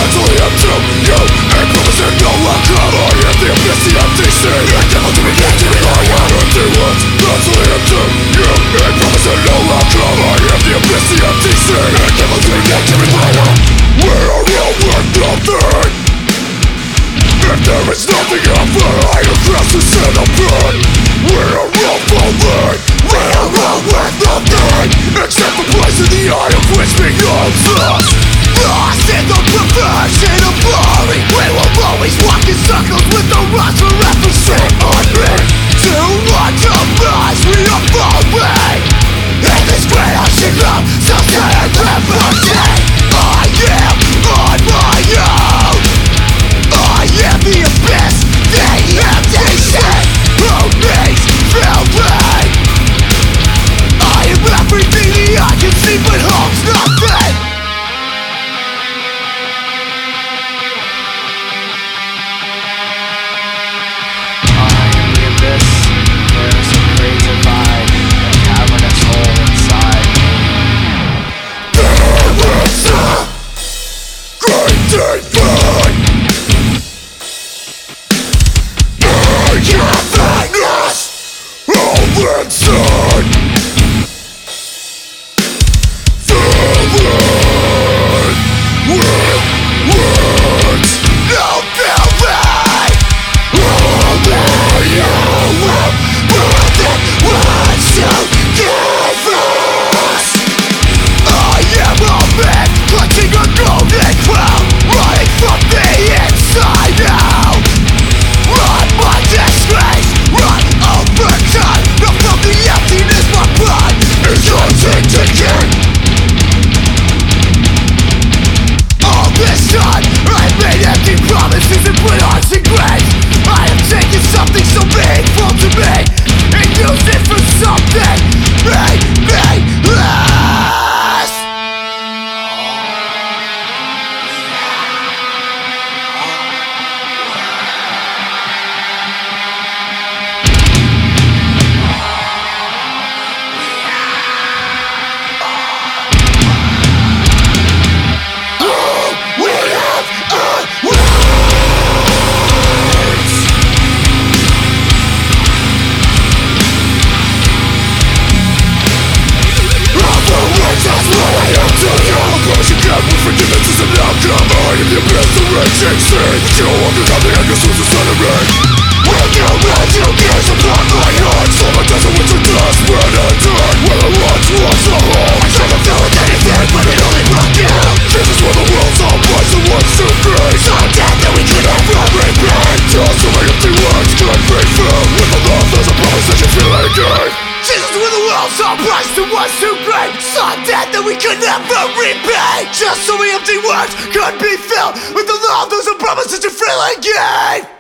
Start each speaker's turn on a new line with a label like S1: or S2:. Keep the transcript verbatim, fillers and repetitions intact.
S1: mentally up to you. And promising no outcome. I am the abyss, the empty sea. And devil to me, back to me, I am empty words. Mentally up to you. And promising no outcome. I am the abyss, the empty sea. And devil to me, back to me, I am. We are all worth nothing. If there is nothing out there, I am cast to sin upon. We are all falling. We are all worth nothing, except the place in the eye of which becomes us. Lost in the perversion of glory, we will always walk in circles with the rocks forever set on me. To watch our lives we are falling in this great ocean of self-centered liberty. I am on my own. I am the abyss, the empty sea. Who needs filling? I am everything the eye can see but holds nothing.
S2: I am the abyss. There is a great divide, a cavernous hole inside.
S1: There is a great divide. Cavernous hole inside. Raging sea, you walking down the angles with the sun of rain. When you want to gaze upon my heart, so my desert with your desperate intent. When I once was a home, I should have felt anything, but it only brought you. This is where the world's all price and wants to be. So dead that we could never repay. Just so my empty words could be filled with the love, there's a promise that you feel like it gave. Jesus, when the world's all price and wants to break. So dead that we could never repay. Just so my empty words could be filled with the love, those are promises you freely gave.